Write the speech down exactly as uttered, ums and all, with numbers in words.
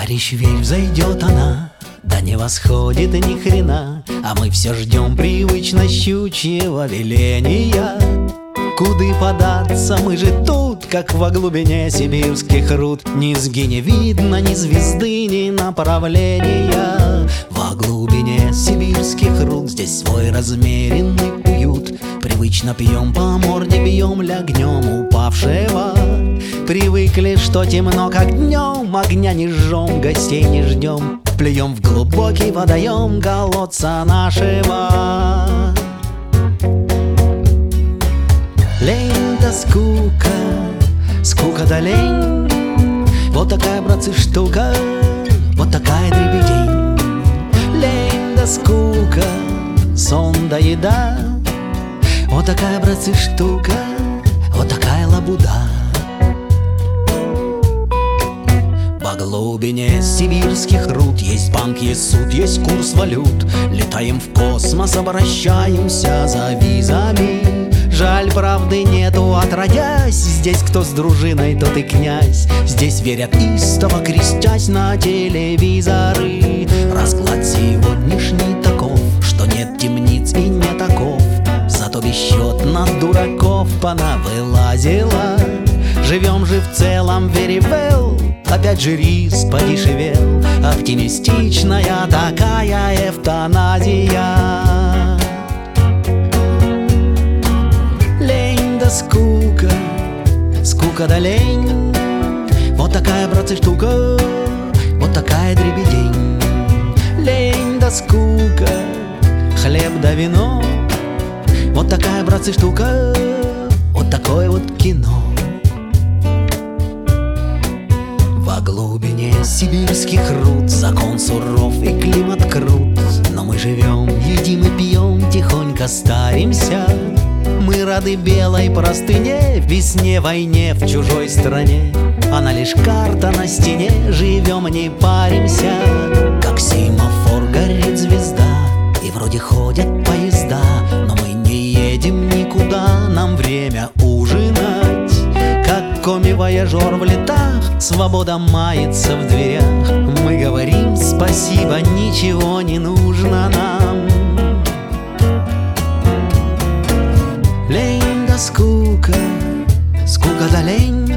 Товарищ, верь, взойдет она, да не восходит ни хрена, а мы все ждем привычно щучьего веления. Куды податься, мы же тут, как во глубине сибирских руд. Низги не видно, ни звезды, ни направления. Во глубине сибирских руд здесь свой размеренный уют. Привычно пьем, по морде бьем, лягнем упавшего. Привыкли, что темно, как днем, огня не жжем, гостей не ждем. Плюем в глубокий водоем колодца нашего. Лень да скука, скука да лень. Вот такая, братцы, штука, вот такая дребедень. Лень да скука, сон да еда. Вот такая, братцы, штука, вот такая лабуда. По глубине сибирских руд есть банк, есть суд, есть курс валют. Летаем в космос, обращаемся за визами. Жаль, правды нету, отродясь. Здесь кто с дружиной, тот и князь. Здесь верят истово, крестясь на телевизоры. Расклад сегодняшний таков, что нет темниц и нет оков. Зато бесчет на дураков понавылазила. Живем же в целом very well. Опять же рис подешевел. Оптимистичная такая эвтаназия. Лень да скука, скука да лень. Вот такая, братцы, штука, вот такая дребедень. Лень да скука, хлеб да вино. Вот такая, братцы, штука, вот такое вот кино. Во глубине сибирских руд закон суров и климат крут. Но мы живем, едим и пьем, тихонько старимся. Мы рады белой простыне, весне, войне в чужой стране. Она лишь карта на стене, живем, не паримся. Как семафор горит звезда, и вроде ходят поезда, но мы не едем никуда, нам время ужинать. Как коми-вояжер в летах, свобода мается в дверях. Мы говорим спасибо, ничего не нужно нам. Лень да скука, скука да лень.